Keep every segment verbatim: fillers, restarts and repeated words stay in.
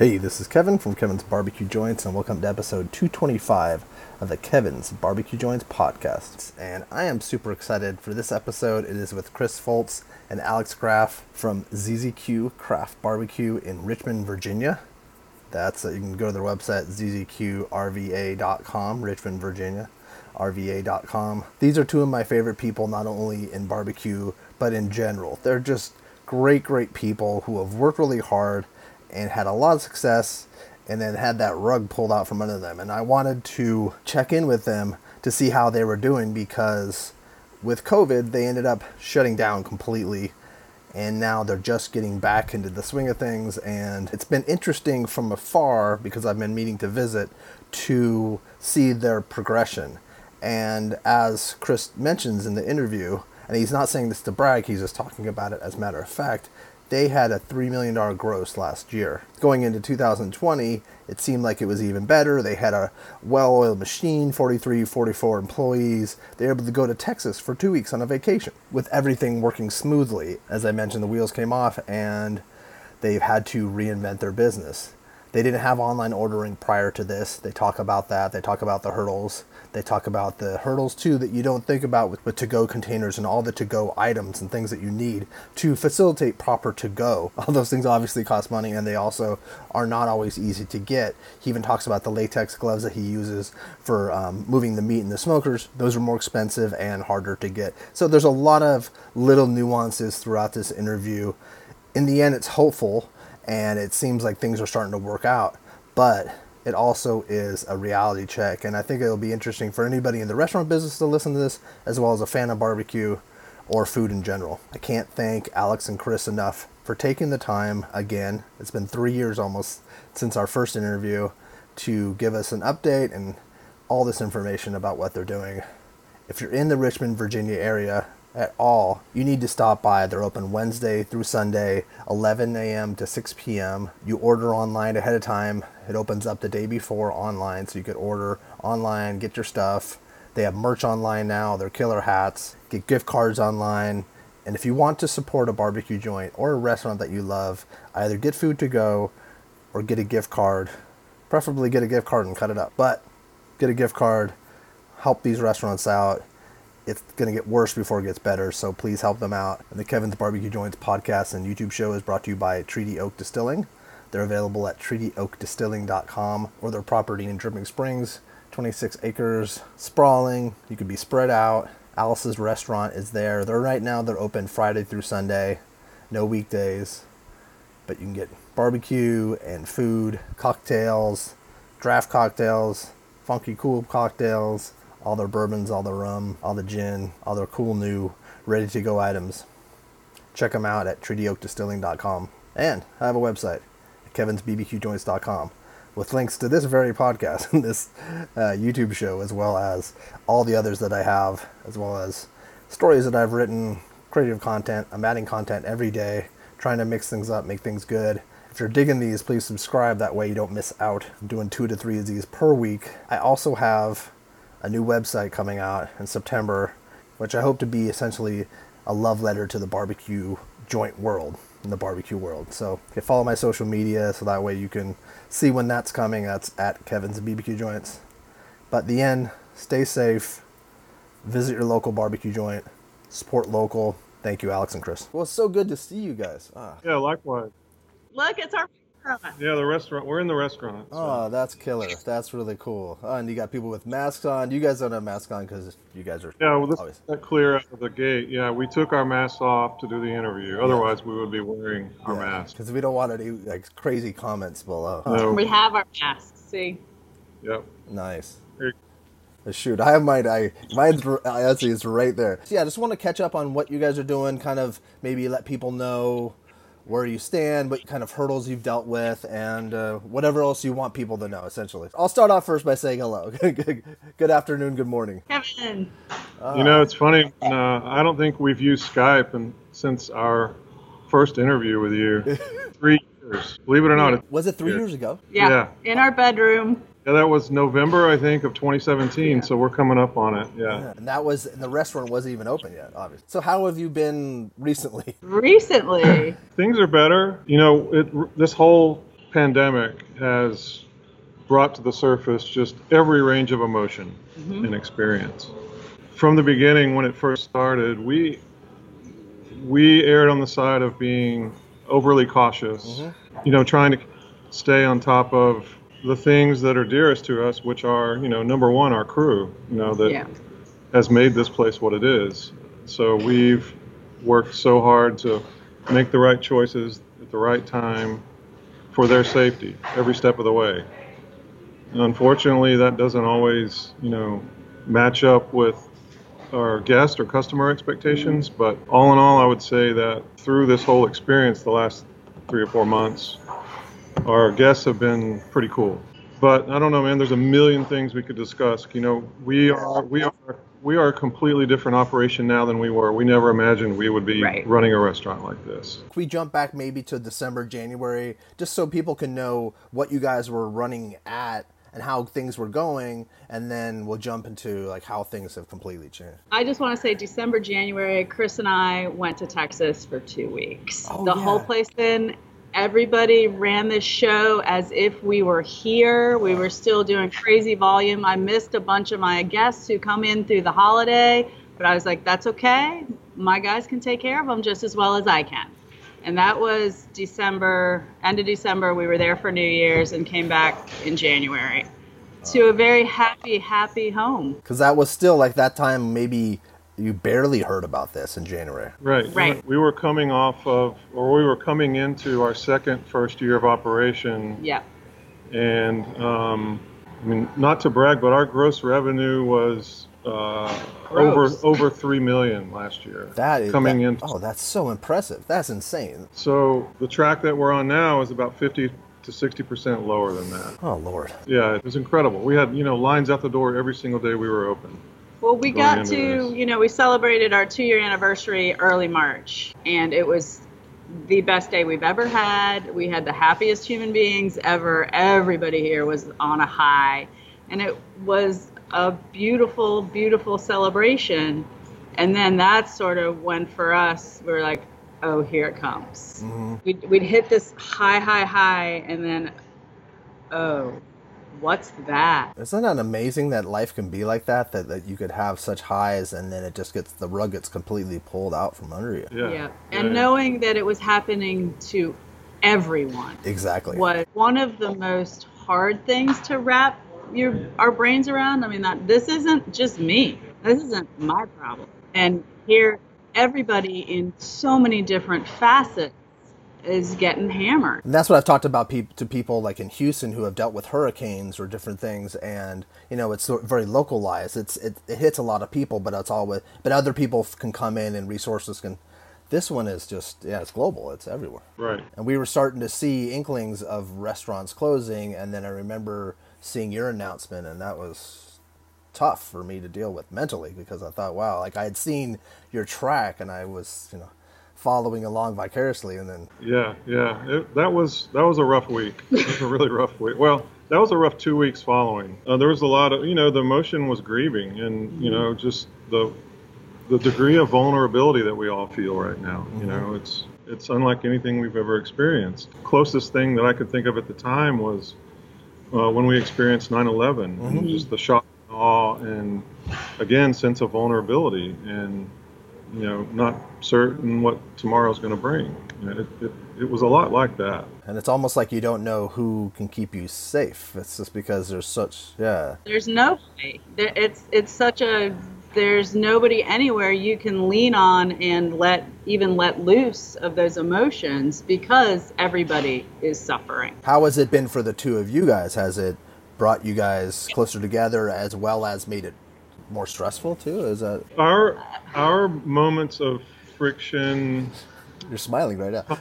Hey, this is Kevin from Kevin's Barbecue Joints, and welcome to episode two twenty-five of the Kevin's Barbecue Joints podcast. And I am super excited for this episode. It is with Chris Foltz and Alex Graff from Z Z Q Craft Barbecue in Richmond, Virginia. That's uh, you can go to their website, z z q r v a dot com, Richmond, Virginia, r v a dot com. These are two of my favorite people, not only in barbecue, but in general. They're just great, great people who have worked really hard and had a lot of success, and then had that rug pulled out from under them. And I wanted to check in with them to see how they were doing, because with COVID, they ended up shutting down completely, and now they're just getting back into the swing of things. And it's been interesting from afar, because I've been meaning to visit, to see their progression. And as Chris mentions in the interview, and he's not saying this to brag, he's just talking about it as a matter of fact, they had a three million dollars gross last year. Going into two thousand twenty, it seemed like it was even better. They had a well-oiled machine, forty-three, forty-four employees. They were able to go to Texas for two weeks on a vacation with everything working smoothly. As I mentioned, the wheels came off and they've had to reinvent their business. They didn't have online ordering prior to this. They talk about that. They talk about the hurdles. They talk about the hurdles, too, that you don't think about with, with to-go containers and all the to-go items and things that you need to facilitate proper to-go. All those things obviously cost money, and they also are not always easy to get. He even talks about the latex gloves that he uses for um, moving the meat in the smokers. Those are more expensive and harder to get. So there's a lot of little nuances throughout this interview. In the end, it's hopeful, and it seems like things are starting to work out, but it also is a reality check. And I think it'll be interesting for anybody in the restaurant business to listen to this, as well as a fan of barbecue or food in general. I can't thank Alex and Chris enough for taking the time again. It's been three years almost since our first interview, to give us an update and all this information about what they're doing. If you're in the Richmond, Virginia area at all, you need to stop by. They're open Wednesday through Sunday, eleven a.m. to six p.m. You order online ahead of time. It opens up the day before online, so you could order online, get your stuff. They have merch online now, they're killer hats, get gift cards online. And if you want to support a barbecue joint or a restaurant that you love, either get food to go or get a gift card. Preferably get a gift card and cut it up, but get a gift card, help these restaurants out. It's going to get worse before it gets better, so please help them out. And the Kevin's Barbecue Joints podcast and YouTube show is brought to you by Treaty Oak Distilling. They're available at treaty oak distilling dot com, or their property in Dripping Springs, twenty-six acres, sprawling. You could be spread out. Alice's restaurant is there. They're right now, they're open Friday through Sunday, no weekdays. But you can get barbecue and food, cocktails, draft cocktails, funky cool cocktails, all their bourbons, all their rum, all the gin, all their cool new ready-to-go items. Check them out at treaty oak distilling dot com. And I have a website, Kevins B B Q Joints dot com, with links to this very podcast and this uh, YouTube show, as well as all the others that I have, as well as stories that I've written, creative content. I'm adding content every day, trying to mix things up, make things good. If you're digging these, please subscribe. That way you don't miss out. I'm doing two to three of these per week. I also have a new website coming out in September, which I hope to be essentially a love letter to the barbecue joint world, in the barbecue world. So you can follow my social media, so that way you can see when that's coming. That's at Kevin's B B Q Joints. But the end, stay safe, visit your local barbecue joint, support local. Thank you, Alex and Chris. Well, it's so good to see you guys. Ah. Yeah, likewise. Look, it's our restaurant. Yeah, the restaurant. We're in the restaurant. So. Oh, that's killer. That's really cool. Oh, and you got people with masks on. You guys don't have masks on because you guys are... Yeah, well, this is not clear out of the gate. Yeah, we took our masks off to do the interview. Otherwise, yeah. we would be wearing our yeah, masks. Because we don't want any like crazy comments below. No. We have our masks, see? Yep. Nice. Here. Shoot, I have mine. I mine's actually it's right there. So yeah, I just want to catch up on what you guys are doing. Kind of maybe let people know where you stand, what kind of hurdles you've dealt with, and uh, whatever else you want people to know. Essentially, I'll start off first by saying hello. Good afternoon. Good morning, Kevin. Uh, you know, it's funny. Uh, I don't think we've used Skype and since our first interview with you. Three years. Believe it or not. Was it three years, years ago? Yeah, yeah. In our bedroom. Yeah, that was November, I think, of twenty seventeen, yeah. So we're coming up on it, yeah. yeah. And that was, and the restaurant wasn't even open yet, obviously. So how have you been recently? Recently? Things are better. You know, it, this whole pandemic has brought to the surface just every range of emotion Mhm. and experience. From the beginning, when it first started, we we erred on the side of being overly cautious, you know, trying to stay on top of the things that are dearest to us, which are, you know, number one, our crew, you know, that Yeah. has made this place what it is. So we've worked so hard to make the right choices at the right time for their safety every step of the way. And unfortunately, that doesn't always, you know, match up with our guest or customer expectations. But all in all, I would say that through this whole experience, the last three or four months, our guests have been pretty cool. But I don't know, man. There's a million things we could discuss. You know, we are we are we are a completely different operation now than we were. We never imagined we would be Right. running a restaurant like this. Can we jump back maybe to December, January, just so people can know what you guys were running at and how things were going, and then we'll jump into like how things have completely changed. I just want to say December, January, Chris and I went to Texas for two weeks. Oh, the yeah. whole place in, everybody ran this show as if we were here. We were still doing crazy volume. I missed a bunch of my guests who come in through the holiday, but I was like, that's okay. My guys can take care of them just as well as I can. And that was December, end of December. We were there for New Year's and came back in January to a very happy, happy home. Because that was still like that time, maybe you barely heard about this in January. Right. Right. We were coming off of, or we were coming into our second first year of operation. Yeah. And, um, I mean, not to brag, but our gross revenue was uh, over Gross. over three million last year. That is coming that- in. Oh, that's so impressive. That's insane. So the track that we're on now is about fifty to sixty percent lower than that. Oh Lord. Yeah, it was incredible. We had, you know, lines out the door every single day we were open. Well, we Going got into to, this. you know, we celebrated our two year anniversary early March, and it was the best day we've ever had. We had the happiest human beings ever. Everybody here was on a high, and it was a beautiful, beautiful celebration. And then that's sort of when for us, we were like, oh, here it comes. Mm-hmm. We'd, we'd hit this high, high, high, and then, oh, what's that? Isn't that amazing that life can be like that, that? That you could have such highs and then it just gets, the rug gets completely pulled out from under you. Yeah. And yeah. knowing that it was happening to everyone Exactly. was one of the most hard things to wrap your our brains around. I mean, that this isn't just me. This isn't my problem. And here, everybody in so many different facets is getting hammered. And that's what I've talked about peop to people like in Houston who have dealt with hurricanes or different things, and you know it's sort of very localized. It's it, it hits a lot of people, but it's all with. But other people can come in and resources can. This one is just yeah, it's global. It's everywhere. Right. And we were starting to see inklings of restaurants closing, and then I remember seeing your announcement, and that was tough for me to deal with mentally because I thought, wow, like I had seen your track and I was, you know, following along vicariously, and then Yeah, yeah. It, that was that was a rough week. It was a really rough week. Well, that was a rough two weeks following. Uh, there was a lot of, you know, the emotion was grieving, and you know, just the the degree of vulnerability that we all feel right now. You know, it's it's unlike anything we've ever experienced. Closest thing that I could think of at the time was uh, when we experienced nine eleven, and just the shock, and awe, and again, sense of vulnerability, and you know, not certain what tomorrow's going to bring. You know, it, it, it was a lot like that. and it's almost like you don't know who can keep you safe. It's just because there's such yeah. There's nobody. There, it's it's such a there's nobody anywhere you can lean on and let even let loose of those emotions because everybody is suffering. How has it been for the two of you guys? Has it brought you guys closer together as well as made it more stressful too? Is that Our our moments of friction, you're smiling right now?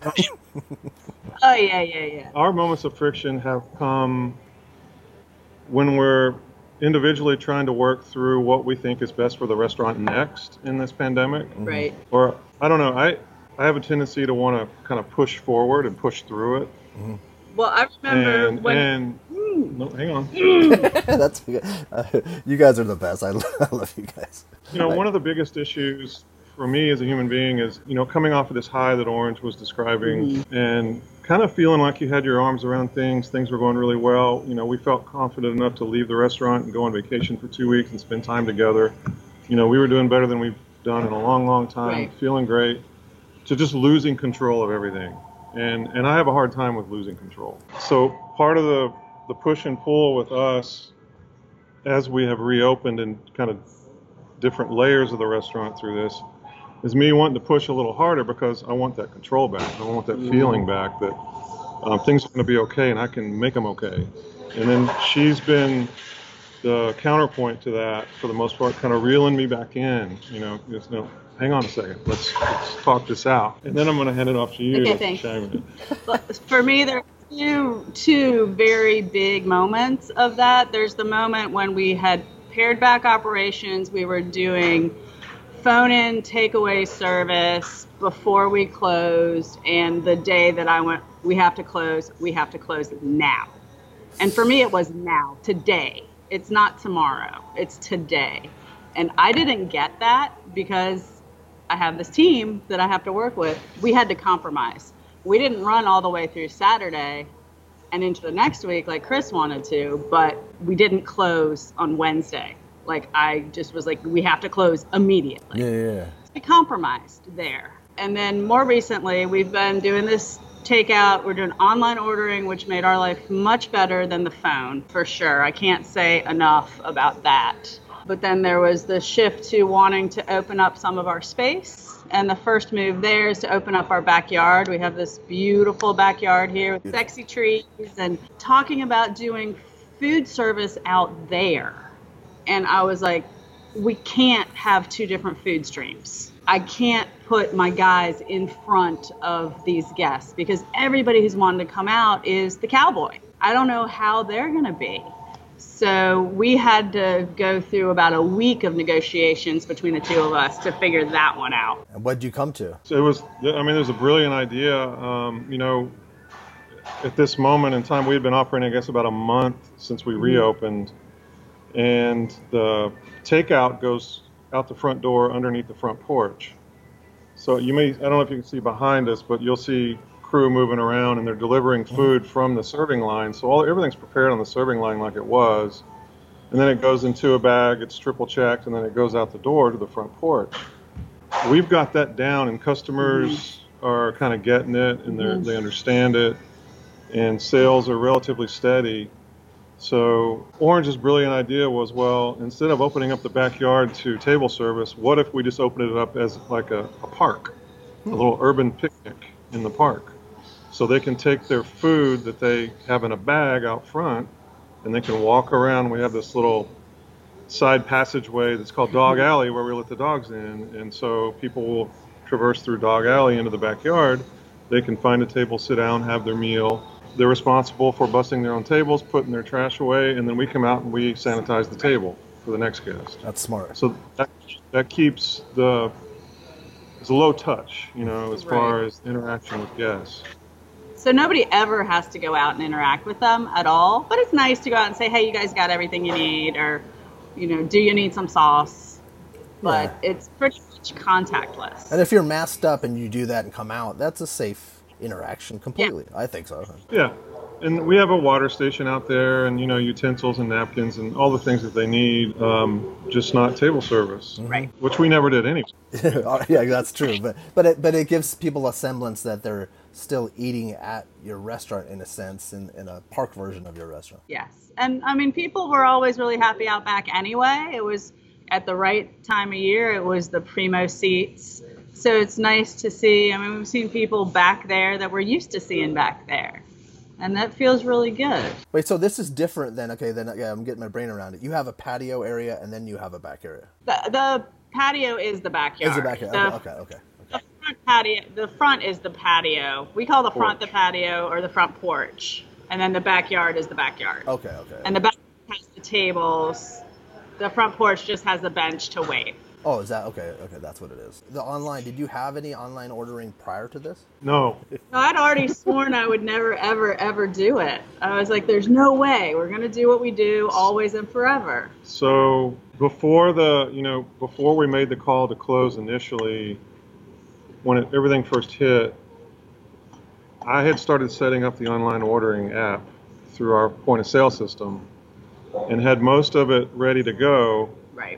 Oh yeah, yeah, yeah. our moments of friction have come when we're individually trying to work through what we think is best for the restaurant next in this pandemic. Right. Or I don't know, I I have a tendency to want to kind of push forward and push through it. Well, I remember And when and no, hang on. That's uh, you guys are the best. I, lo- I love you guys. You know, one of the biggest issues for me as a human being is, you know, coming off of this high that Orange was describing Mm-hmm. and kind of feeling like you had your arms around things, things were going really well. You know, we felt confident enough to leave the restaurant and go on vacation for two weeks and spend time together. You know, we were doing better than we've done in a long, long time, Right. feeling great, to just losing control of everything. And and I have a hard time with losing control. So part of the, the push and pull with us as we have reopened and kind of different layers of the restaurant through this is me wanting to push a little harder because I want that control back. I want that feeling back that um, things are going to be okay and I can make them okay. And then she's been the counterpoint to that for the most part, kind of reeling me back in. You know, just, no, hang on a second, let's, let's talk this out. And then I'm going to hand it off to you. Okay, to thanks. chime in. But for me, there are two, two very big moments of that. There's the moment when we had pared back operations. We were doing phone-in takeaway service before we closed, and the day that I went, we have to close, we have to close now. And for me, it was now, today. It's not tomorrow, it's today. And I didn't get that because I have this team that I have to work with. We had to compromise. We didn't run all the way through Saturday and into the next week like Chris wanted to, but we didn't close on Wednesday. Like, I just was like, we have to close immediately. Yeah, yeah, yeah. We compromised there. And then more recently, we've been doing this takeout. We're doing online ordering, which made our life much better than the phone, for sure. I can't say enough about that. But then there was the shift to wanting to open up some of our space. And the first move there is to open up our backyard. We have this beautiful backyard here with sexy trees, and talking about doing food service out there. And I was like, we can't have two different food streams. I can't put my guys in front of these guests because everybody who's wanted to come out is the cowboy. I don't know how they're going to be. So we had to go through about a week of negotiations between the two of us to figure that one out. And what did you come to? So it was, I mean, it was a brilliant idea. Um, you know, at this moment in time, we had been operating, I guess, about a month since we reopened. And the takeout goes out the front door underneath the front porch. So you may, I don't know if you can see behind us, but you'll see crew moving around and they're delivering food from the serving line. So all everything's prepared on the serving line like it was. And then it goes into a bag, it's triple checked, and then it goes out the door to the front porch. We've got that down and customers are kind of getting it and they they understand it, and sales are relatively steady. So Orange's brilliant idea was, well, instead of opening up the backyard to table service, what if we just open it up as like a, a park, a little urban picnic in the park? So they can take their food that they have in a bag out front and they can walk around. We have this little side passageway that's called Dog Alley where we let the dogs in. And so people will traverse through Dog Alley into the backyard. They can find a table, sit down, have their meal. They're responsible for busting their own tables, putting their trash away, and then we come out and we sanitize the table for the next guest. That's smart. So that, that keeps the, it's a low touch, you know, as far Right. as interaction with guests. So nobody ever has to go out and interact with them at all. But it's nice to go out and say, hey, you guys got everything you need, or, you know, do you need some sauce? But Yeah. it's pretty much contactless. And if you're masked up and you do that and come out, that's a safe interaction completely. I think so. Yeah. And we have a water station out there and, you know, utensils and napkins and all the things that they need, um, just not table service. Right. Which we never did anyway. Yeah, that's true. But but it, but it gives people a semblance that they're still eating at your restaurant in a sense, in, in a park version of your restaurant. Yes. And I mean, people were always really happy out back anyway. It was at the right time of year. It was the primo seats. So it's nice to see. I mean, we've seen people back there that we're used to seeing back there. And that feels really good. Wait, so this is different than, okay, then yeah, I'm getting my brain around it. You have a patio area and then you have a back area. The, the patio is the backyard. Is the backyard? The, Okay, okay, okay. the front patio. The front is the patio. We call the front the patio or the front porch. And then the backyard is the backyard. Okay, okay. And the back has the tables. The front porch just has a bench to wait. Oh, is that okay? Okay, that's what it is. The online. Did you have any online ordering prior to this? No. No, I'd already sworn I would never, ever, ever do it. I was like, there's no way. We're going to do what we do always and forever. So before the, you know, before we made the call to close initially, when it, everything first hit, I had started setting up the online ordering app through our point of sale system and had most of it ready to go. Right.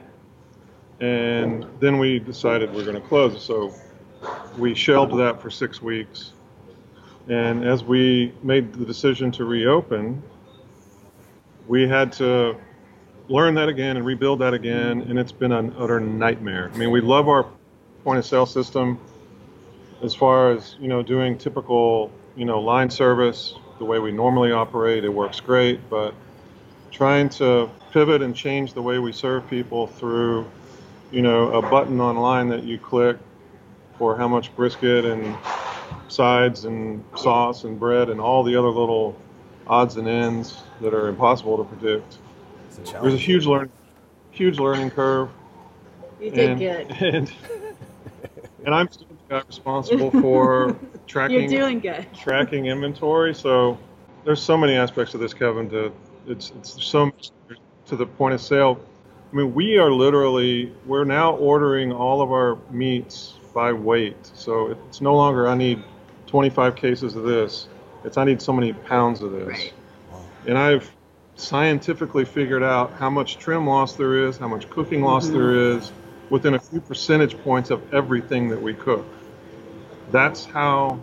And then we decided we we're going to close it. So we shelved that for six weeks. And as we made the decision to reopen, we had to learn that again and rebuild that again. And it's been an utter nightmare. I mean, we love our point of sale system as far as, you know, doing typical, you know, line service, the way we normally operate. It works great. But trying to pivot and change the way we serve people through, you know, a button online that you click for how much brisket and sides and sauce and bread and all the other little odds and ends that are impossible to predict. It's a There's a huge learn, huge learning curve. You did and, good. And, and I'm still the guy responsible for tracking You're doing good. tracking inventory. So there's so many aspects of this, Kevin. To it's it's so much to the point of sale. I mean, we are literally, we're now ordering all of our meats by weight. So it's no longer, I need twenty-five cases of this. It's, I need so many pounds of this. Right. And I've scientifically figured out how much trim loss there is, how much cooking loss Mm-hmm. there is, within a few percentage points of everything that we cook. That's how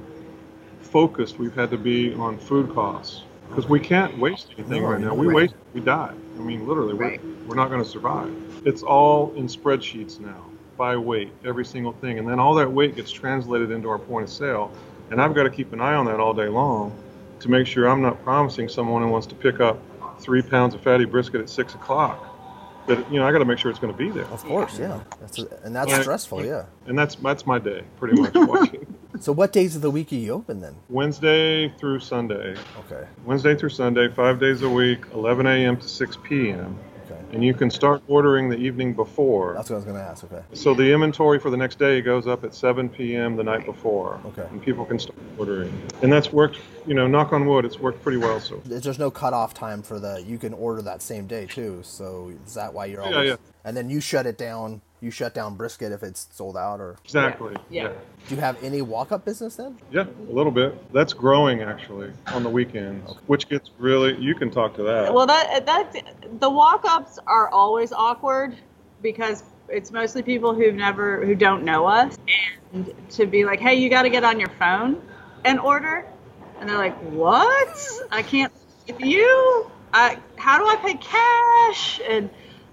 focused we've had to be on food costs. Because we can't waste anything No, right now. no We way. waste, we die. I mean, literally, Right. we're, we're not going to survive. It's all in spreadsheets now, by weight, every single thing. And then all that weight gets translated into our point of sale. And I've got to keep an eye on that all day long to make sure I'm not promising someone who wants to pick up three pounds of fatty brisket at six o'clock. That, you know, I got to make sure it's going to be there. Of course, yeah. That's a, and that's Right. stressful, yeah. And that's that's my day, pretty much. Watching. So what days of the week are you open then? Wednesday through Sunday. Okay. Wednesday through Sunday, five days a week, eleven a.m. to six p.m. Okay. And you can start ordering the evening before. That's what I was going to ask. Okay. So the inventory for the next day goes up at seven p.m. the night before. Okay. And people can start ordering. And that's worked, you know, knock on wood, it's worked pretty well so. There's no cutoff time for the. You can order that same day too. So is that why you're Yeah, always? yeah. And then you shut it down. You shut down brisket if it's sold out, or Exactly. Yeah. do you have any walk-up business then? Yeah, a little bit. That's growing actually on the weekends, which gets really, you can talk to that. Well, that that the walk-ups are always awkward because it's mostly people who've never who don't know us, and to be like, hey, you got to get on your phone and order, and they're like, what? I can't with you. I how do I pay cash? And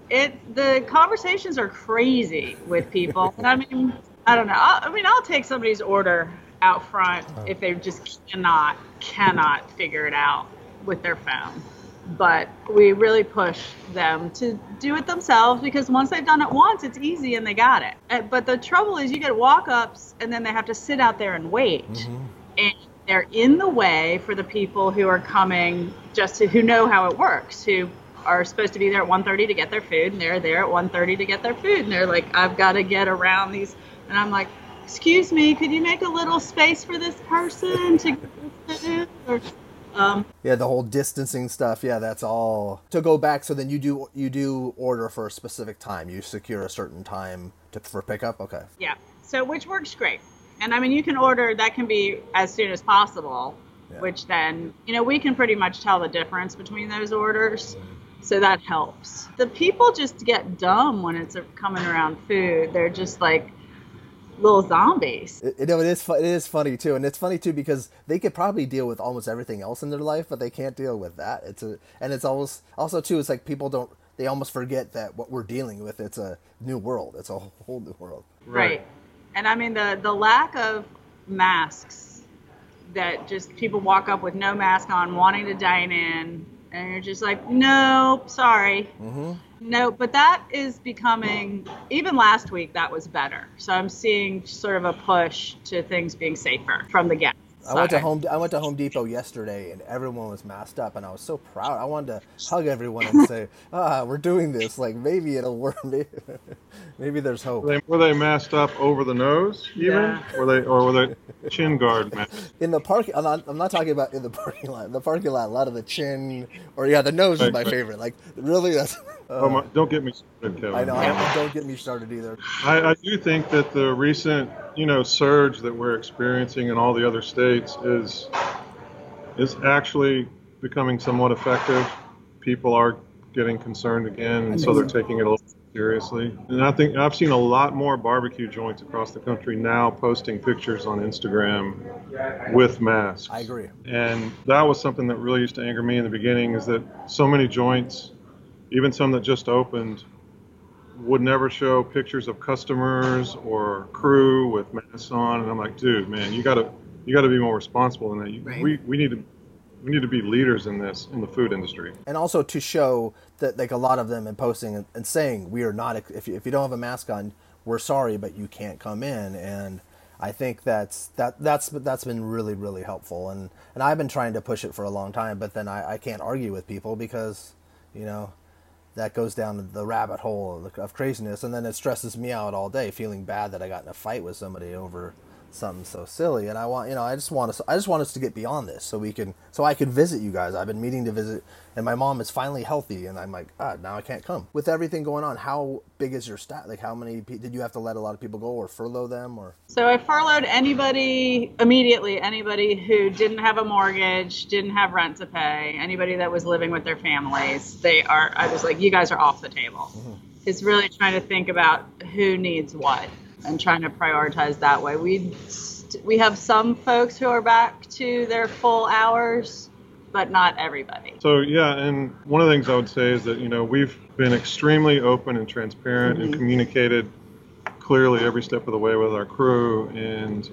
it the conversations are crazy with people. And I mean, I don't know. I, I mean, I'll take somebody's order out front if they just cannot cannot figure it out with their phone. But we really push them to do it themselves because once they've done it once, it's easy and they got it. Uh, But the trouble is you get walk-ups and then they have to sit out there and wait. And they're in the way for the people who are coming just to, who know how it works, who are supposed to be there at one thirty to get their food, and they're there at one thirty to get their food. And they're like, I've got to get around these. And I'm like, excuse me, could you make a little space for this person to get this food? Or, um, Yeah, the whole distancing stuff. Yeah, that's all to go back. So then you do you do order for a specific time. You secure a certain time to, for pickup. Okay. yeah, so which works great. And I mean, you can order, that can be as soon as possible, Yeah. which then, you know, we can pretty much tell the difference between those orders. So that helps. The people just get dumb when it's coming around food. They're just like little zombies. It, you know, it is fu- it is funny too, and it's funny too because they could probably deal with almost everything else in their life, but they can't deal with that. It's a and it's almost also too. It's like people don't. They almost forget that what we're dealing with. It's a new world. It's a whole new world. Right. And I mean, the, the lack of masks, that just people walk up with no mask on, wanting to dine in, and you're just like, no, sorry. Mm-hmm. No, but that is becoming, even last week, that was better. So I'm seeing sort of a push to things being safer from the guests. I went to Home I went to Home Depot yesterday, and everyone was masked up, and I was so proud. I wanted to hug everyone and say, "Ah, we're doing this. Like maybe it'll work. Maybe, maybe there's hope." Were they, were they masked up over the nose, even, Yeah. Were they, or were they chin guard masks? In the parking, I'm not, I'm not talking about in the parking lot. In the parking lot, a lot of the chin, or yeah, the nose is my favorite. Like really, that's. Uh, Oh my, don't get me started, Kevin. I know. I, don't get me started either. I, I do think that the recent, you know, surge that we're experiencing in all the other states is is actually becoming somewhat effective. People are getting concerned again, and so they're taking it a little seriously. And I think I've seen a lot more barbecue joints across the country now posting pictures on Instagram with masks. I agree. And that was something that really used to anger me in the beginning, is that so many joints, even some that just opened, would never show pictures of customers or crew with masks on, and I'm like, dude, man, you gotta you gotta be more responsible than that. You, Right. We we need to we need to be leaders in this in the food industry. And also to show that like a lot of them in posting and, and saying we are not, if you, if you don't have a mask on, we're sorry, but you can't come in. And I think that's that that's that's been really really helpful. And and I've been trying to push it for a long time, but then I, I can't argue with people because, you know, that goes down the rabbit hole of, of craziness, and then it stresses me out all day, feeling bad that I got in a fight with somebody over something so silly. And I want, you know, I just want us, I just want us to get beyond this, so we can, so I can visit you guys. I've been meaning to visit, and my mom is finally healthy, and I'm like, ah, now I can't come. With everything going on, how big is your staff? Like, how many pe- did you have to let a lot of people go, or furlough them, or? So I furloughed anybody immediately, anybody who didn't have a mortgage, didn't have rent to pay, anybody that was living with their families. They are, I was like, you guys are off the table. Mm-hmm. It's really trying to think about who needs what and trying to prioritize that way. We we have some folks who are back to their full hours, but not everybody. So yeah, and one of the things I would say is that, you know, we've been extremely open and transparent Mm-hmm. and communicated clearly every step of the way with our crew, and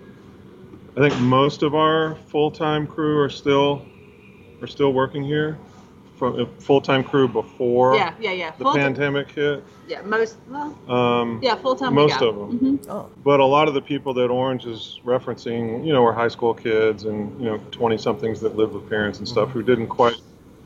I think most of our full-time crew are still are still working here. From a full-time crew before Yeah, yeah, yeah. the Full pandemic hit. Yeah, most, well, Um, yeah, full time. most of them. Mm-hmm. Oh, But a lot of the people that Orange is referencing, you know, were high school kids and, you know, twenty-somethings that lived with parents and stuff who didn't quite,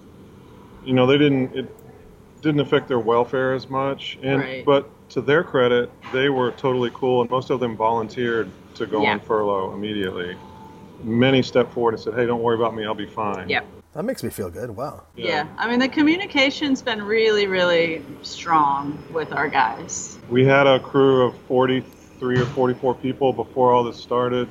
you know, they didn't, it didn't affect their welfare as much. And Right. But to their credit, they were totally cool, and most of them volunteered to go Yeah. on furlough immediately. Many stepped forward and said, hey, don't worry about me, I'll be fine. Yep. that makes me feel good. Wow. Yeah. I mean, the communication's been really, really strong with our guys. We had a crew of forty-three or forty-four people before all this started,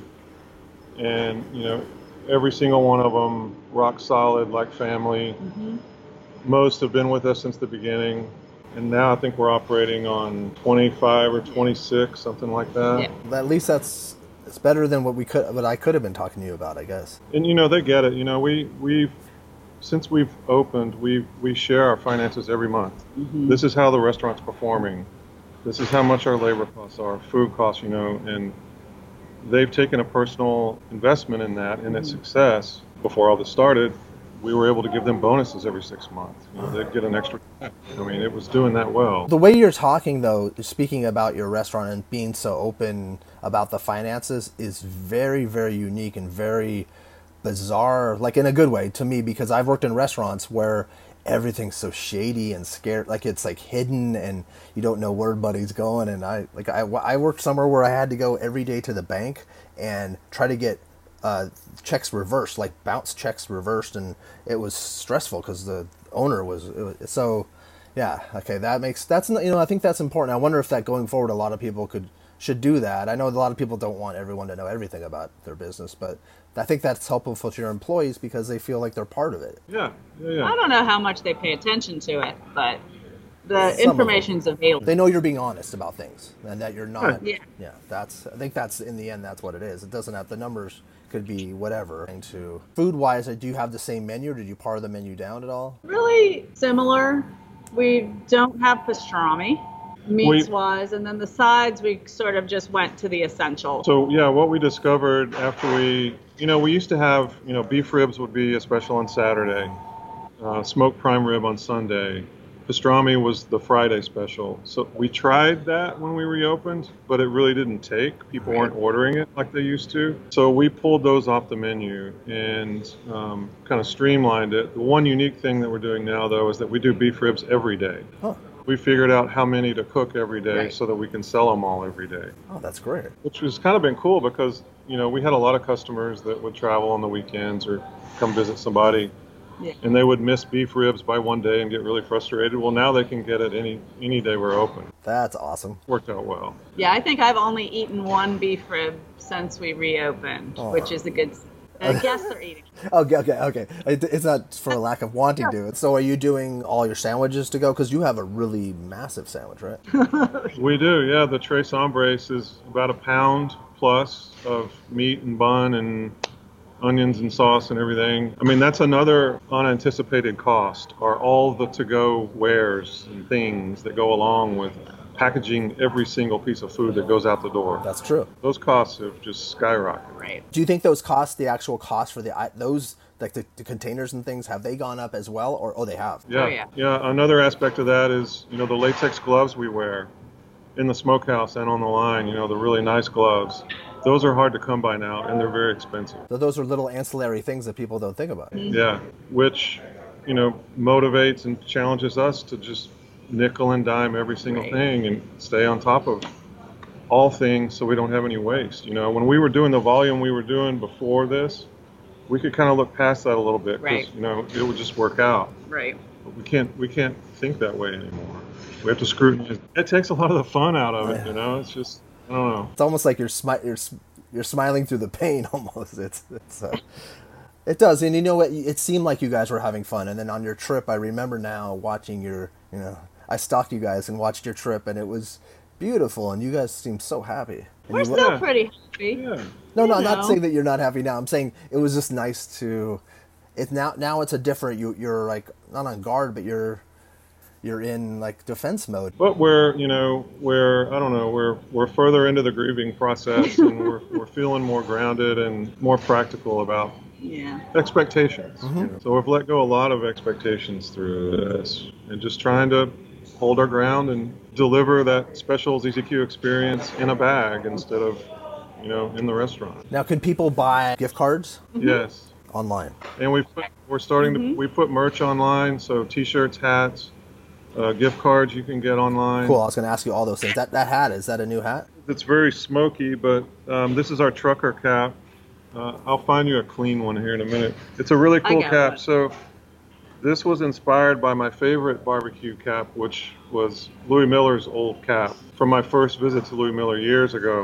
and you know, every single one of them rock solid, like family. Mm-hmm. Most have been with us since the beginning, and now I think we're operating on twenty-five or twenty-six, something like that. Yeah. At least that's, it's better than what we could, what I could have been talking to you about, I guess. And you know, they get it. You know, we we've since we've opened, we we share our finances every month. Mm-hmm. This is how the restaurant's performing. This is how much our labor costs are, food costs, you know, and they've taken a personal investment in that and its success. Before all this started, we were able to give them bonuses every six months. You know, they'd get an extra. I mean, it was doing that well. The way you're talking, though, speaking about your restaurant and being so open about the finances is very, very unique and very bizarre, like in a good way to me, because I've worked in restaurants where everything's so shady and scared, like it's like hidden and you don't know where money's going. And I like I, I worked somewhere where I had to go every day to the bank and try to get uh, checks reversed, like bounce checks reversed, and it was stressful because the owner was, it was so. Yeah, okay, that makes that's you know I think that's important. I wonder if that going forward, a lot of people could should do that. I know a lot of people don't want everyone to know everything about their business, but I think that's helpful for your employees because they feel like they're part of it. Yeah, yeah, yeah. I don't know how much they pay attention to it, but the Some of information's available. They know you're being honest about things and that you're not. Yeah. Yeah, that's. I think that's in the end. That's what it is. It doesn't have the numbers. Could be whatever. And to food wise, do you have the same menu? Or did you par the menu down at all? Really similar. We don't have pastrami, meats We- wise, and then the sides we sort of just went to the essential. So yeah, what we discovered after we, you know, we used to have, you know, beef ribs would be a special on Saturday, uh, smoked prime rib on Sunday, pastrami was the Friday special. So we tried that when we reopened, but it really didn't take. People weren't ordering it like they used to. So we pulled those off the menu and um, kind of streamlined it. The one unique thing that we're doing now, though, is that we do beef ribs every day. Oh, We figured out how many to cook every day Right. so that we can sell them all every day, oh, that's great. which has kind of been cool because, you know, we had a lot of customers that would travel on the weekends or come visit somebody. Yeah. And they would miss beef ribs by one day and get really frustrated. Well, now they can get it any any day we're open. That's awesome. Worked out well. Yeah, I think I've only eaten one beef rib since we reopened, Oh. which is a good. I guess they're eating. Okay, okay, okay. It, it's not for a lack of wanting to. So are you doing all your sandwiches to go? Because you have a really massive sandwich, right? We do, yeah. The Tres Hombres is about a pound plus of meat and bun and onions and sauce and everything. I mean, that's another unanticipated cost, are all the to-go wares and things that go along with packaging every single piece of food that goes out the door. That's true. Those costs have just skyrocketed. Right. Do you think those costs, the actual cost for the i- those like the, the containers and things, have they gone up as well, or oh, they have? Yeah, Oh, yeah. yeah. Another aspect of that is, you know, the latex gloves we wear in the smokehouse and on the line, you know, the really nice gloves. Those are hard to come by now, and they're very expensive. So those are little ancillary things that people don't think about. Yeah, which, you know, motivates and challenges us to just nickel and dime every single Right. thing and stay on top of all things so we don't have any waste. You know, when we were doing the volume we were doing before this, we could kind of look past that a little bit because, Right. you know, it would just work out. Right. But we can't we can't think that way anymore. We have to scrutinize. It takes a lot of the fun out of it, you know. It's just, I don't know. It's almost like you're smi- you're s- you're smiling through the pain almost. It's it's uh, it does, and you know what? It seemed like you guys were having fun, and then on your trip, I remember now watching your, you know, I stalked you guys and watched your trip, and it was beautiful, and you guys seemed so happy. And We're you- still Yeah. pretty happy. Yeah. No, no, you I'm not know. saying that you're not happy now. I'm saying it was just nice to. It's now now it's a different. You you're like not on guard, but you're you're in like defense mode. But we're, you know, we're, I don't know, we're we're further into the grieving process, and we're we're feeling more grounded and more practical about Yeah. expectations. you know. So we've let go a lot of expectations through this, and just trying to hold our ground and deliver that special Z Z Q experience in a bag instead of, you know, in the restaurant. Now, can people buy gift cards Yes. online? And we put, we're starting to we put merch online, so T-shirts, hats, uh, gift cards you can get online. Cool. I was going to ask you all those things. That that hat, is that a new hat? It's very smoky, but um, this is our trucker cap. Uh, I'll find you a clean one here in a minute. It's a really I cool got cap. one. So this was inspired by my favorite barbecue cap, which was Louis Miller's old cap from my first visit to Louis Miller years ago.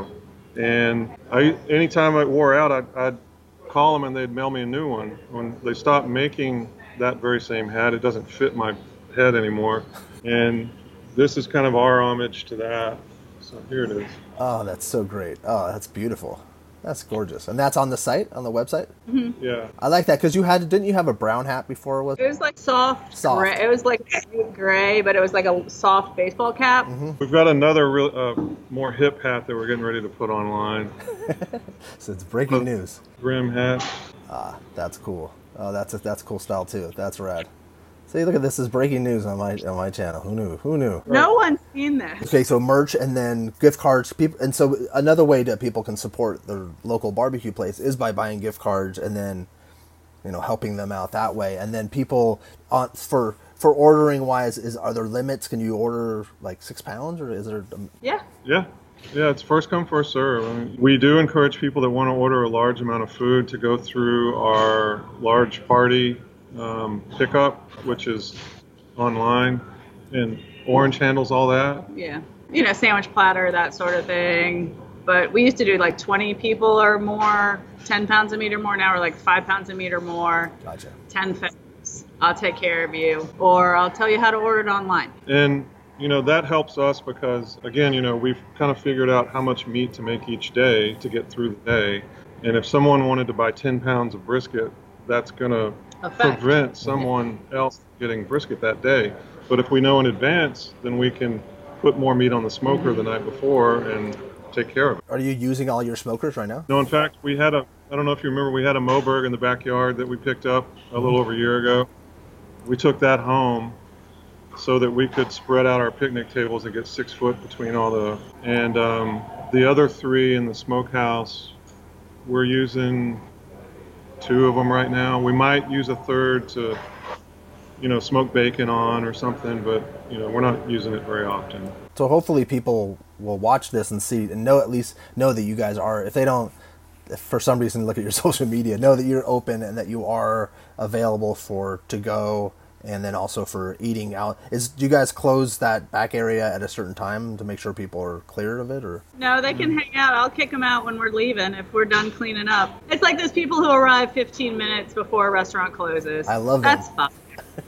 And I, anytime it wore out, I'd, I'd call them and they'd mail me a new one. When they stopped making that very same hat, it doesn't fit my head anymore. And this is kind of our homage to that. So here it is. Oh, that's so great. Oh, that's beautiful. That's gorgeous. And that's on the site, on the website? Yeah. I like that because you had, didn't you have a brown hat before? Was It was like soft, Soft. gray. It was like light gray, but it was like a soft baseball cap. We've got another real, uh, more hip hat that we're getting ready to put online. So it's breaking news. Brim hat. Ah, that's cool. Oh, that's a, that's cool style too. That's rad. See, look at this. Is breaking news on my on my channel. Who knew? Who knew? No one's seen this. Okay, so merch and then gift cards. People, and so another way that people can support their local barbecue place is by buying gift cards and then, you know, helping them out that way. And then people on for for ordering wise, is are there limits? Can you order like six pounds or is there? um, Yeah. Yeah. Yeah, it's first come, first serve. I mean, we do encourage people that want to order a large amount of food to go through our large party um, pickup, which is online, and Orange handles all that. Yeah. You know, sandwich platter, that sort of thing. But we used to do like twenty people or more, ten pounds a meat or more. Now we're like five pounds a meat or more, Gotcha. ten pounds. I'll take care of you. Or I'll tell you how to order it online. And, you know, that helps us because, again, you know, we've kind of figured out how much meat to make each day to get through the day. And if someone wanted to buy ten pounds of brisket, that's going to Effect. prevent someone else getting brisket that day. But if we know in advance, then we can put more meat on the smoker the night before and take care of it. Are you using all your smokers right now? No, in fact, we had a, I don't know if you remember, we had a Moberg in the backyard that we picked up a little over a year ago. We took that home, so that we could spread out our picnic tables and get six foot between all the, and um, the other three in the smokehouse, we're using two of them right now. We might use a third to, you know, smoke bacon on or something, but, you know, we're not using it very often. So hopefully people will watch this and see and know, at least know that you guys are, if they don't, if for some reason look at your social media, know that you're open and that you are available for to go, and then also for eating out. Is do you guys close that back area at a certain time to make sure people are clear of it, or? No, they can hang out. I'll kick them out when we're leaving if we're done cleaning up. It's like those people who arrive fifteen minutes before a restaurant closes. I love that. That's fun.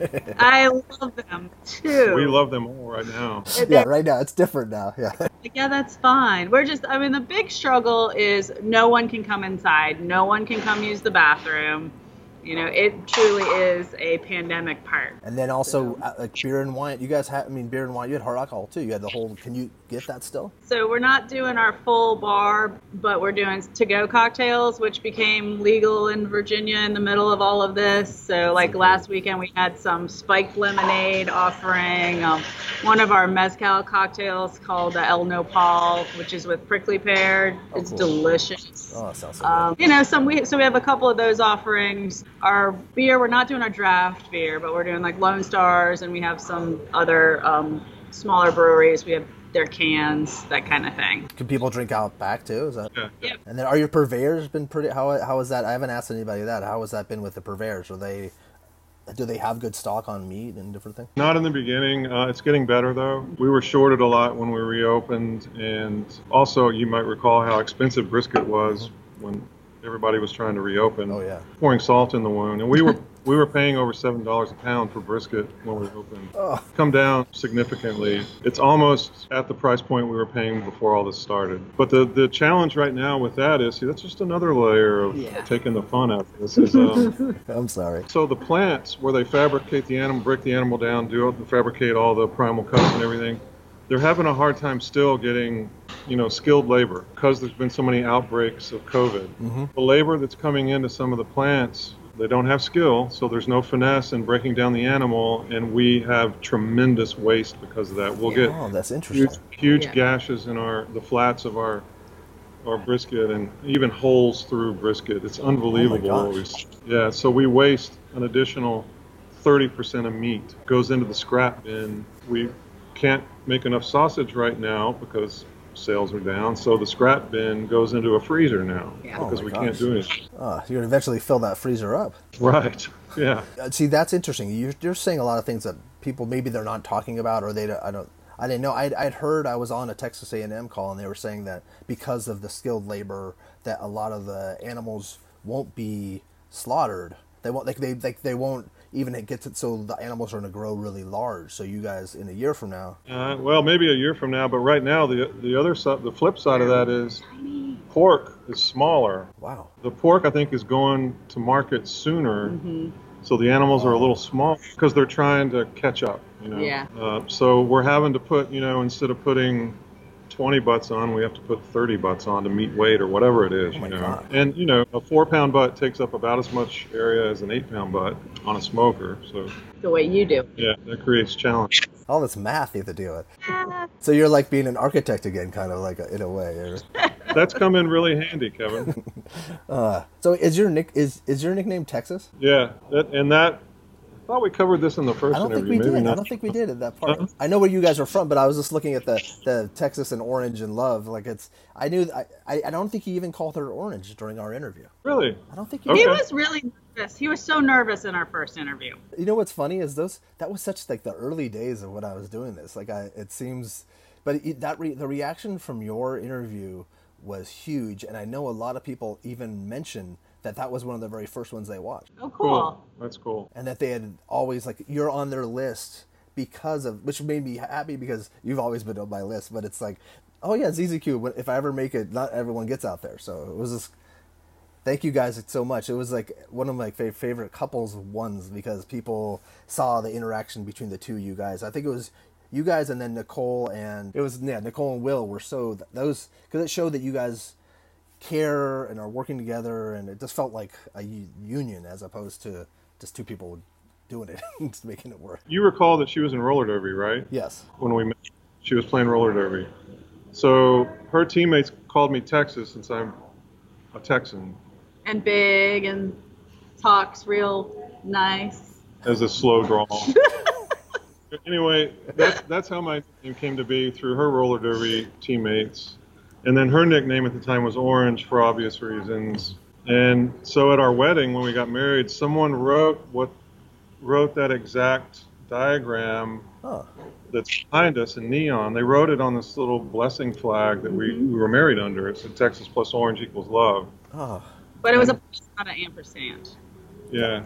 I love them too. We love them all right now. Yeah, right now it's different now. Yeah. Like, yeah, that's fine. We're just, I mean, the big struggle is no one can come inside. No one can come use the bathroom. You know, it truly is a pandemic part. And then also, uh, like beer and wine. You guys have, I mean, beer and wine. You had hard alcohol too. You had the whole. Can you get that still? So we're not doing our full bar, but we're doing to-go cocktails, which became legal in Virginia in the middle of all of this. So like last weekend, we had some spiked lemonade offering. Um, one of our mezcal cocktails called the El Nopal, which is with prickly pear. Oh, it's cool. delicious. Oh, that sounds so Um, good. you know, some we so we have a couple of those offerings. Our beer, we're not doing our draft beer, but we're doing like Lone Stars, and we have some other um, smaller breweries. We have their cans, that kind of thing. Can people drink out back too? Is that? Yeah. Yeah. And then, are your purveyors been pretty? How how is that? I haven't asked anybody that. How has that been with the purveyors? Are they? Do they have good stock on meat and different things? Not in the beginning. Uh, it's getting better though. We were shorted a lot when we reopened, and also you might recall how expensive brisket was when everybody was trying to reopen. Oh yeah. Pouring salt in the wound, and we were we were paying over seven dollars a pound for brisket when we opened. Oh. Come down significantly. It's almost at the price point we were paying before all this started. But the the challenge right now with that is, see, that's just another layer of Yeah. taking the fun out of this. Is, um, I'm sorry. so the plants where they fabricate the animal, break the animal down, do fabricate all the primal cuts and everything, they're having a hard time still getting, you know, skilled labor because there's been so many outbreaks of COVID. Mm-hmm. The labor that's coming into some of the plants, they don't have skill, so there's no finesse in breaking down the animal, and we have tremendous waste because of that. We'll get Oh, that's huge, interesting. huge Yeah. gashes in our the flats of our our brisket, and even holes through brisket. It's unbelievable. Oh my what we gosh. s- yeah, so we waste an additional thirty percent of meat goes into the scrap bin. We can't make enough sausage right now because sales are down, so the scrap bin goes into a freezer now Yeah. because Oh my we gosh. can't do anything. Oh, you're gonna eventually fill that freezer up. Right. Yeah. Uh, See, that's interesting. You're, you're saying a lot of things that people maybe they're not talking about, or they don't, I don't. I didn't know. I'd, I'd heard. I was on a Texas A and M call, and they were saying that because of the skilled labor, that a lot of the animals won't be slaughtered. They won't. Like they like they won't even get to. So the animals are going to grow really large. So you guys, in a year from now, Uh, well, maybe a year from now, but right now the the other side, the flip side of that is pork is smaller. wow. The pork, I think, is going to market sooner, so the animals are a little small because they're trying to catch up. You know. Yeah. Uh, so we're having to put, you know, instead of putting twenty butts on, we have to put thirty butts on to meet weight or whatever it is. Oh my you know. God. And you know, a four-pound butt takes up about as much area as an eight-pound butt on a smoker. So The way you do. yeah, that creates challenge. All this math you have to deal with. So you're like being an architect again, kind of like a, in a way. Or- That's come in really handy, Kevin. Uh, so is your nick is is your nickname Texas? Yeah, that, and that. I thought we covered this in the first I don't think interview. we Maybe did. not. I don't think we did at that part. Uh-huh. I know where you guys are from, but I was just looking at the, the Texas and orange and love. Like it's, I knew. I, I I don't think he even called her orange during our interview. Really? I don't think he. Okay. He was really nervous. He was so nervous in our first interview. You know what's funny is those. That was such like the early days of when I was doing this. Like I, it seems, but it, that re, the reaction from your interview was huge, and I know a lot of people even mentioned that that was one of the very first ones they watched. Oh, cool. That's cool. And that they had always like you're on their list because of, which made me happy because you've always been on my list. But it's like, oh yeah, Z Z Q. If I ever make it, not everyone gets out there. So it was just thank you guys so much. It was like one of my fa- favorite couples ones because people saw the interaction between the two of you guys. I think it was you guys and then Nicole and it was yeah Nicole and Will were so those because it showed that you guys care and are working together, and it just felt like a u- union as opposed to just two people doing it, just making it work. You recall that she was in roller derby, right? Yes. When we met, she was playing roller derby. So her teammates called me Texas since I'm a Texan. And big and talks real nice. As a slow drawl. Anyway, that's that's how my name came to be, through her roller derby teammates. And then her nickname at the time was Orange, for obvious reasons. And so at our wedding, when we got married, someone wrote what wrote that exact diagram Oh. that's behind us in neon. They wrote it on this little blessing flag that we, we were married under. It said Texas plus orange equals love. Oh. But it was a not an ampersand. Yeah.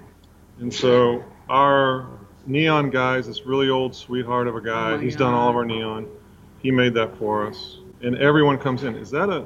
And so our neon guy is this really old sweetheart of a guy. Oh my He's done God. all of our neon. He made that for us. And everyone comes in. Is that a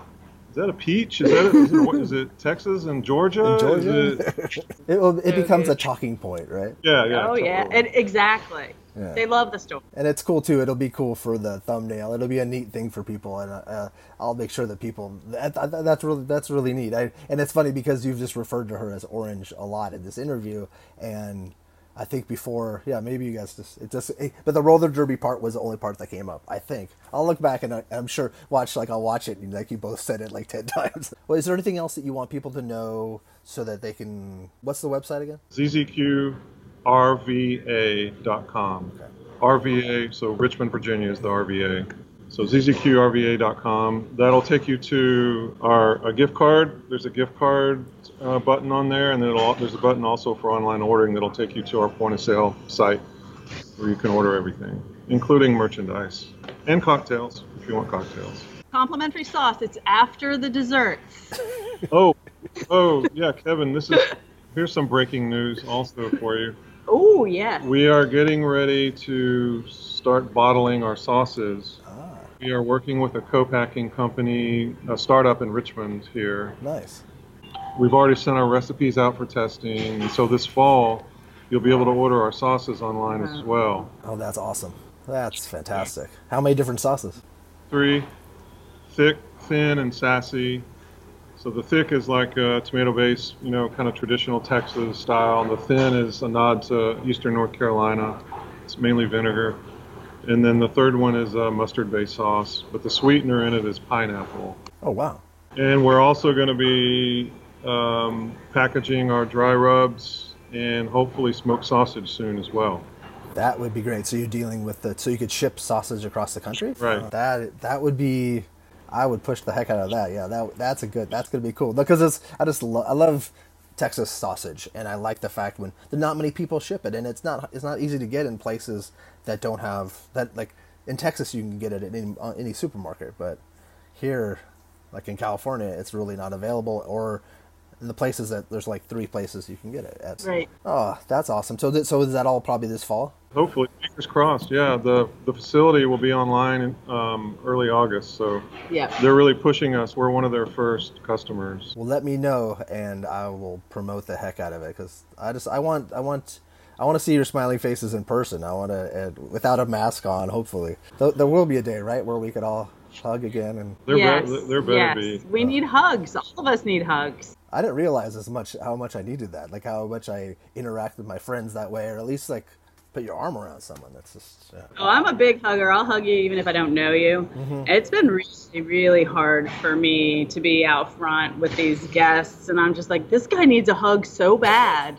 is that a peach? Is that a, is, it, what, is it Texas and Georgia? In Georgia? Is it, it, will- it So becomes a good. talking point, right? yeah, yeah. oh yeah, totally. and exactly. Yeah. They love the story. And it's cool too. It'll be cool for the thumbnail. It'll be a neat thing for people, and uh, I'll make sure that people. That, that, that's really that's really neat. I, and it's funny because you've just referred to her as Orange a lot in this interview, and I think before, yeah, maybe you guys just it just. It, but the roller derby part was the only part that came up. I think I'll look back and I, I'm sure watch like I'll watch it and like you both said it like ten times. Well, is there anything else that you want people to know so that they can? What's the website again? Z Z Q R V A dot com. Okay. R V A, so Richmond, Virginia is the R V A. So Z Z Q R V A dot com. That'll take you to our a gift card. There's a gift card uh, button on there, and then it'll, there's a button also for online ordering that'll take you to our point of sale site where you can order everything, including merchandise and cocktails if you want cocktails. Complimentary sauce. It's after the desserts. Oh, oh yeah, Kevin. This is here's some breaking news also for you. Oh yes. We are getting ready to start bottling our sauces. Ah, We are working with a co-packing company, a startup in Richmond here. nice. We've already sent our recipes out for testing, and so this fall you'll be able to order our sauces online as well. Oh, that's awesome. That's fantastic. How many different sauces? Three, thick, thin, and sassy. So the thick is like a tomato base, you know, kind of traditional Texas style. And the thin is a nod to Eastern North Carolina. It's mainly vinegar. And then the third one is a mustard-based sauce, but the sweetener in it is pineapple. Oh, wow. And we're also going to be um, packaging our dry rubs and hopefully smoked sausage soon as well. That would be great. So you're dealing with the, so you could ship sausage across the country? Right. That that would be, I would push the heck out of that. Yeah, that that's a good, that's going to be cool. Because it's, I just, lo- I love Texas sausage, and I like the fact when there not many people ship it, and it's not, it's not easy to get in places that don't have, that like, in Texas you can get it at any, uh, any supermarket, but here, like in California, it's really not available, or in the places that, there's like three places you can get it at. Right. Oh, that's awesome. So, th- so is that all probably this fall? Hopefully, fingers crossed. Yeah, the, the facility will be online in um, early August, so Yeah. they're really pushing us. We're one of their first customers. Well, let me know, and I will promote the heck out of it, because I just I want I want I want to see your smiling faces in person. I want to uh, without a mask on. Hopefully, Th- there will be a day, right, where we could all hug again. And There, yes. be, there better yes. be. We need hugs. All of us need hugs. I didn't realize as much how much I needed that, like how much I interact with my friends that way, or at least like put your arm around someone. That's just yeah. Oh, I'm a big hugger. I'll hug you even if I don't know you. Mm-hmm. It's been really, really hard for me to be out front with these guests, and I'm just like, this guy needs a hug so bad,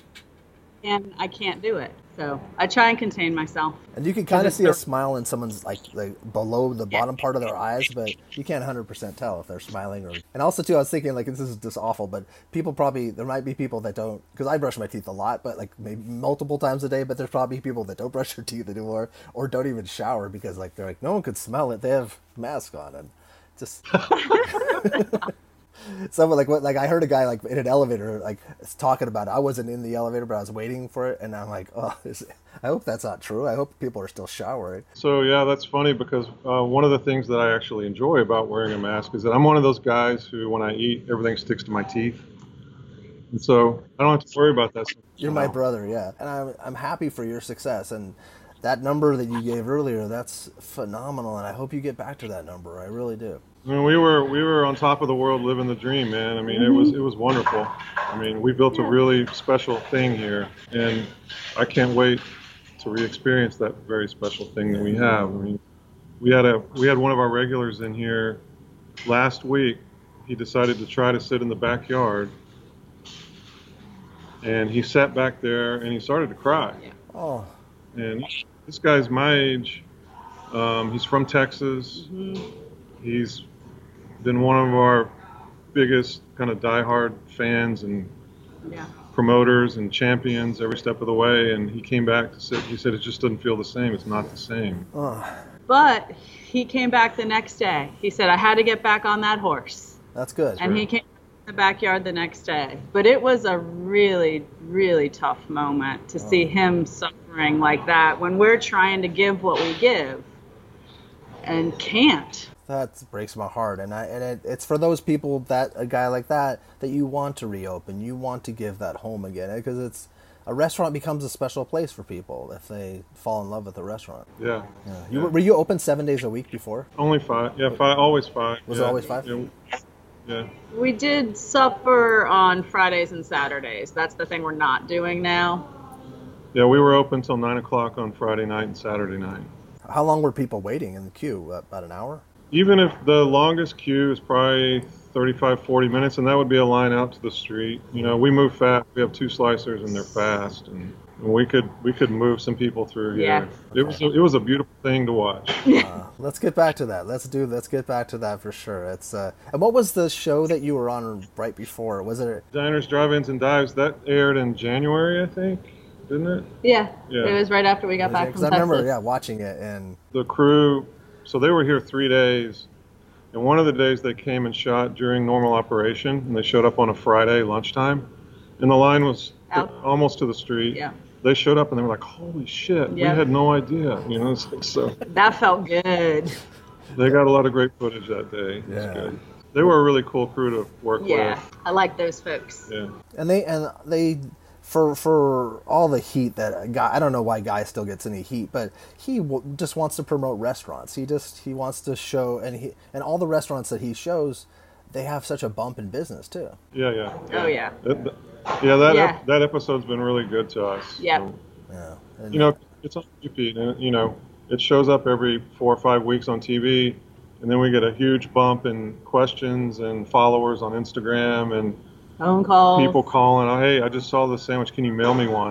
and I can't do it. So I try and contain myself. And you can kind of it's see a so- smile in someone's like like below the bottom part of their eyes, but you can't one hundred percent tell if they're smiling or. And also too, I was thinking like this is just awful, but people probably there might be people that don't, because I brush my teeth a lot, but like maybe multiple times a day. But there's probably people that don't brush their teeth anymore or don't even shower because like they're like no one could smell it. They have masks on and just. Someone like what like I heard a guy like in an elevator like talking about it. I wasn't in the elevator, but I was waiting for it, and I'm like, oh, is it, I hope that's not true. I hope people are still showering. So yeah, that's funny because uh, one of the things that I actually enjoy about wearing a mask is that I'm one of those guys who, when I eat, everything sticks to my teeth, and so I don't have to worry about that. You're my brother, yeah, and I'm I'm happy for your success, and that number that you gave earlier, that's phenomenal, and I hope you get back to that number. I really do. I mean, we were we were on top of the world, living the dream, man. I mean, mm-hmm. it was it was wonderful. I mean, we built a really special thing here, and I can't wait to re-experience that very special thing that we have. I mean, we had a we had one of our regulars in here last week. He decided to try to sit in the backyard, and he sat back there and he started to cry. Oh. And this guy's my age. Um, he's from Texas. Mm-hmm. He's been one of our biggest kind of diehard fans and yeah. promoters and champions every step of the way. And he came back to sit. He said it just doesn't feel the same. It's not the same. Oh. But he came back the next day. He said, I had to get back on that horse. That's good. And right. he came in the backyard the next day. But it was a really, really tough moment to oh. see him suffering like that when we're trying to give what we give and can't. That breaks my heart, and I and it, it's for those people, that a guy like that, that you want to reopen, you want to give that home again, because it's a restaurant becomes a special place for people if they fall in love with the restaurant. Yeah. yeah. You, yeah. Were you open seven days a week before? Only five. Yeah, five. Always five. Was yeah. it always five? Yeah. yeah. We did supper on Fridays and Saturdays. That's the thing we're not doing now. Yeah, we were open till nine o'clock on Friday night and Saturday night. How long were people waiting in the queue? About an hour? Even if the longest queue is probably thirty-five, forty minutes, and that would be a line out to the street. You know, we move fast. We have two slicers, and they're fast, and we could we could move some people through here. Yeah. It was a, it was a beautiful thing to watch. Uh, let's get back to that. Let's do. Let's get back to that for sure. It's uh, and what was the show that you were on right before? Was it Diners, Drive-Ins, and Dives? That aired in January, I think, didn't it? Yeah. Yeah. It was right after we got back from Texas. I remember, yeah, watching it and the crew. So they were here three days, and one of the days they came and shot during normal operation, and they showed up on a Friday lunchtime, and the line was Out. almost to the street. Yeah. They showed up and they were like, "Holy shit, Yeah. we had no idea," you know. So that felt good. they got a lot of great footage that day. It was Yeah. good. They were a really cool crew to work Yeah, with. I like those folks. Yeah. and they and they for for all the heat that a guy, I don't know why Guy still gets any heat, but he w- just wants to promote restaurants. He just he wants to show, and he and all the restaurants that he shows, they have such a bump in business too. Yeah, yeah. yeah. Oh yeah. That, that, yeah, that Yeah. Ep- that episode's been really good to us. Yep. Um, Yeah, and You know, it's on repeat, and you know, it shows up every four or five weeks on T V, and then we get a huge bump in questions and followers on Instagram and Phone calls. people calling. Oh, hey, I just saw this sandwich. Can you mail me one?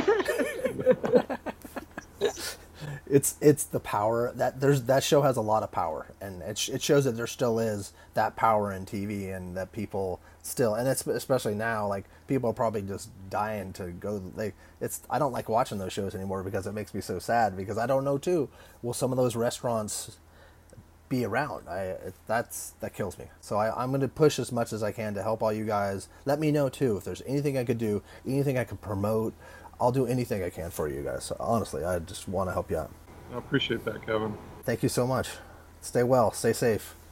it's it's the power that there's that show has a lot of power, and it sh- it shows that there still is that power in T V, and that people still, and it's especially now, like people are probably just dying to go. Like it's I don't like watching those shows anymore because it makes me so sad, because I don't know too. Will some of those restaurants be around? I it, that's that kills me. So I, I'm going to push as much as I can to help all you guys. Let me know too if there's anything I could do, anything I could promote. I'll do anything I can for you guys. So honestly, I just want to help you out. I appreciate that, Kevin. Thank you so much. Stay well. Stay safe.